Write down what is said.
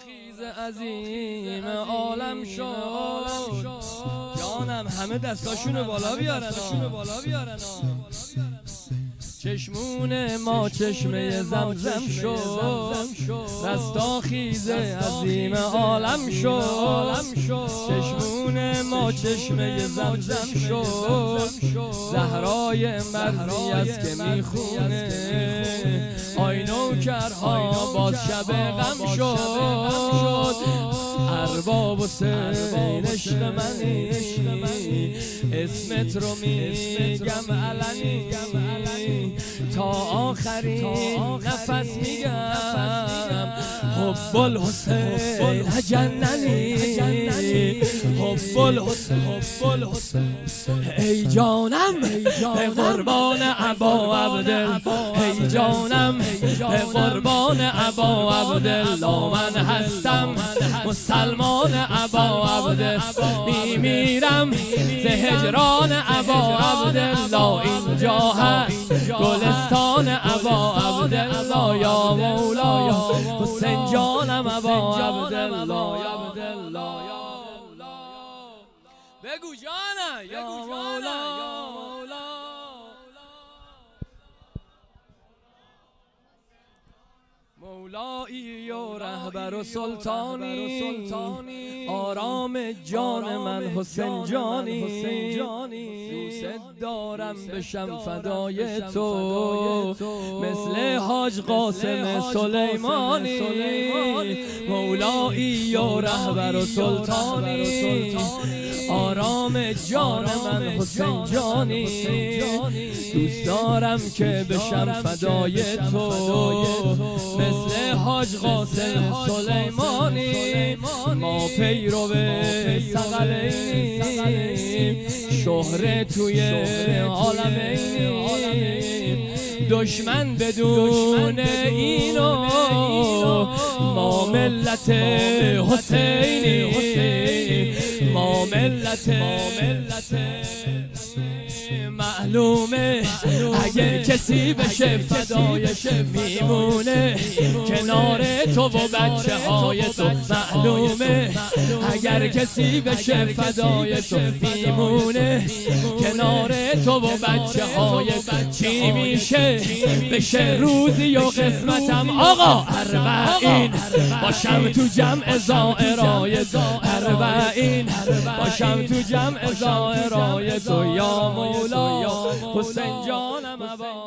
رستاخیز عظیم عالم شد. جانم همه دستاشونو بالا بیارن، چشمون ما چشمه زمزم شد. رستاخیز عظیم عالم شد. چشمون ما چشمه زمزم شد. زهرای مردی است که میخونه آی نوکرها باز شب غم شد. ارباب حسین عشق منی، اسمت رو میگم علنی، تا آخرین نفس میگم حب الحسین جننی، حب الحسین ای جانم قربان ابا عبدالله، ای جانم قربان ابا عبدالله. من هستم مسلمان ابا عبدالله، میمیرم ز هجران ابا عبدالله. اینجا هست گلستان ابا عبدالله، یا مولا حسین جانم ابا عبدالله. بگو جانم یا مولا. مولایی و رهبر و سلطانی، آرام جان من حسین جانی. دوست دارم بشم فدای تو مثل حاج قاسم سلیمانی. مولایی و رهبر و سلطانی، آرام جان من حسین جانی. دوست دارم که بشم فدای تو مثل حاج قاسم سلیمانی. ما پیرو ثقلینیم، شهره توی عالمینیم. دشمن بدون اینو ما ملت حسینی، ما ملت معلومه اگر کسی بشه فدایش میمونه کنار تو و بچه های تو. معلومه اگر کسی بشه فدای تو میمونه کنار تو و بچه های. چی میشه بشه روزی و قسمتم آقا اربعین باشم تو جمع زائرای تو. اربعین باشم تو جمع زائرای تو، یا مولا حسین جانم ابا